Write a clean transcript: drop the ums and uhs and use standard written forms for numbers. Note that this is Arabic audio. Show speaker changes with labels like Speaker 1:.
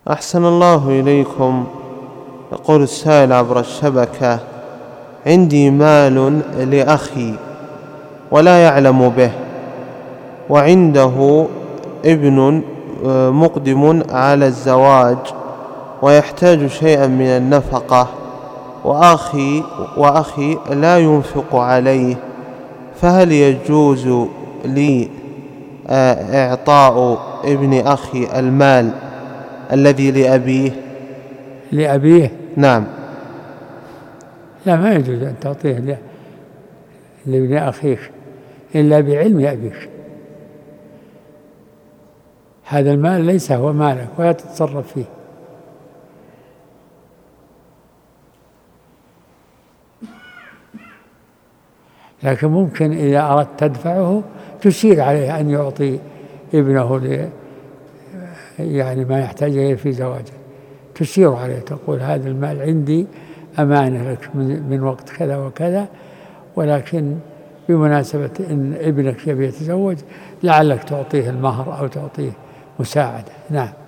Speaker 1: أحسن الله إليكم. يقول السائل عبر الشبكة: عندي مال لأخي ولا يعلم به، وعنده ابن مقدم على الزواج ويحتاج شيئا من النفقة، وأخي لا ينفق عليه، فهل يجوز لي إعطاء ابن أخي المال الذي
Speaker 2: لأبيه؟
Speaker 1: نعم.
Speaker 2: لا، ما يجوز أن تعطيه لابن أخيك إلا بعلم أبيك. هذا المال ليس هو مالك ولا تتصرف فيه. لكن ممكن إذا أردت تدفعه تشير عليه أن يعطي ابنه يعني ما يحتاج إليه في زواجه، تشير عليه تقول: هذا المال عندي أمانة لك من وقت كذا وكذا، ولكن بمناسبة إن ابنك يبي يتزوج لعلك تعطيه المهر أو تعطيه مساعدة. نعم.